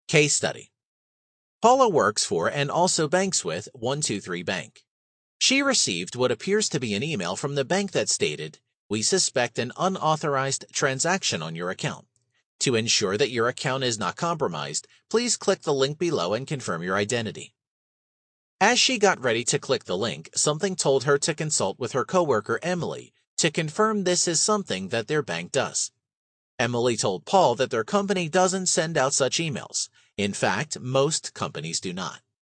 Case study. Paula works for and also banks with 123 Bank. She received what appears to be an email from the bank that stated, "We suspect an unauthorized transaction on your account. To ensure that your account is not compromised, please click the link below and confirm your identity." As she got ready to click the link, something told her to consult with her coworker Emily to confirm this is something that their bank does. Emily told Paul that their company doesn't send out such emails. In fact, most companies do not.